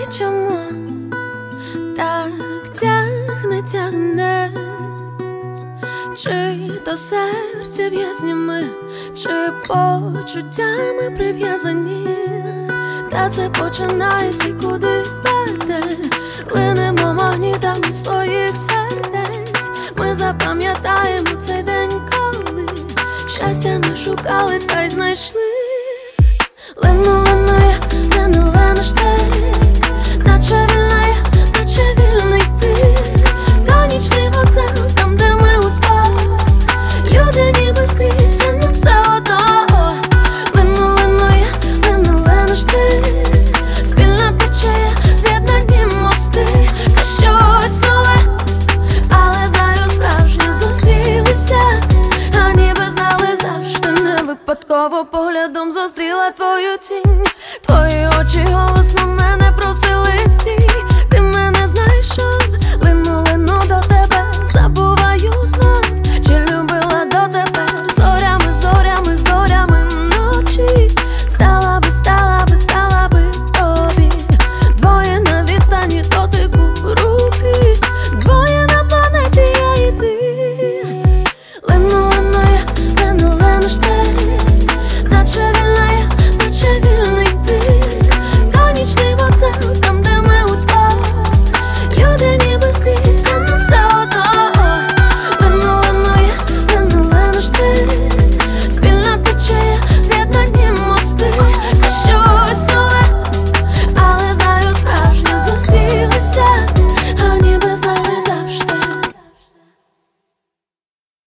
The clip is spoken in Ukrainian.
чому так тягне, чи то серця в'язнями, чи почуттями прив'язані. Та це починається, куди веде. Линемо магнітами своїх сердець. Ми запам'ятаємо цей день, коли щастя не шукали, та й знайшли. Лину